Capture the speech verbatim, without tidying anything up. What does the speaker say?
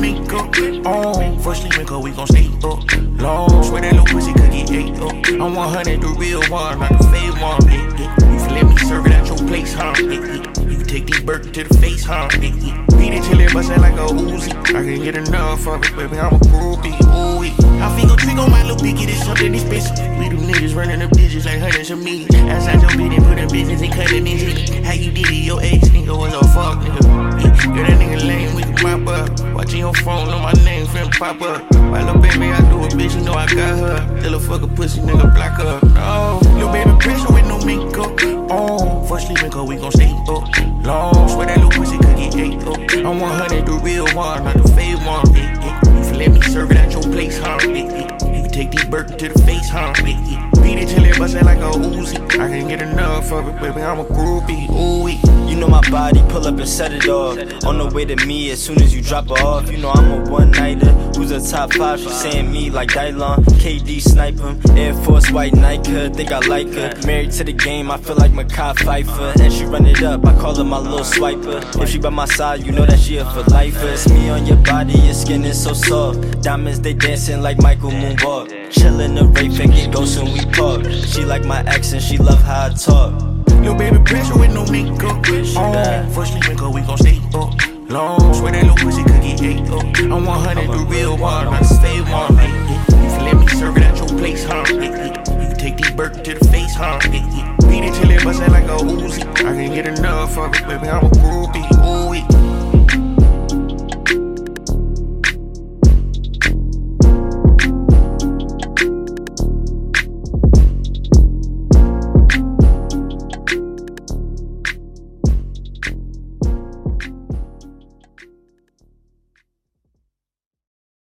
makeup on. First sleeping cause we gon' stay up long. Swear that little pussy could get ate up. I'm one hundred, the real one, not the fake one. Yeah, yeah. You can let me serve it at your place, huh? Yeah, yeah. You can take these burgers to the face, huh? Yeah, yeah. Beat it till it bustin' like a Uzi. I can't get enough of it, baby, I'm a groupie, ooh-wee. I finger trick on my little picky, this something expensive. We them niggas running them digits like hundreds of millions. Outside your business, put in business and cutting it in. How you did it, your ex nigga was a fuck nigga. Yeah, girl, that nigga lame, we can mop up. Watching your phone, know my name, finna pop up. My little baby, I do a bitch, you know I got her. Little fucker pussy, nigga, block up. No, little baby pressure with no makeup on. First sleeping cause we gon' stay up long. Swear that little pussy could get ate up. I'm one hundred, the real one, not the fake one. Yeah, yeah. You can let me serve it at your place, huh? Yeah, yeah. You can take these burgers to the face, huh? Yeah, yeah. Beat it till it bustin' like a Uzi. I can't get enough of it, baby, I'm a groupie, ooh-wee. You know my body, pull up and set it off. On the way to me as soon as you drop her off. You know I'm a one-nighter, who's a top five? She saying me like Dylon, K D snipe him. Air Force white Nike, think I like her. Married to the game, I feel like Makai Pfeiffer. And she run it up, I call her my little swiper. If she by my side, you know that she a for lifer. It's me on your body, your skin is so soft. Diamonds, they dancing like Michael Moonwalk. Chillin' the rape and get ghosts when we park. She like my ex and she love how I talk. Little baby pressure with no makeup on. First sleeping cause we gon' stay up long. Swear that little pussy could get ate up. I'm one hundred, the real one, not the fake one. Yeah, yeah. You can let me serve it at your place, huh? Yeah, yeah. You can take these burgers to the face, huh? Yeah, yeah. Beat it till it bustin' like a Uzi. I can't get enough of it, baby, I'm a groupie.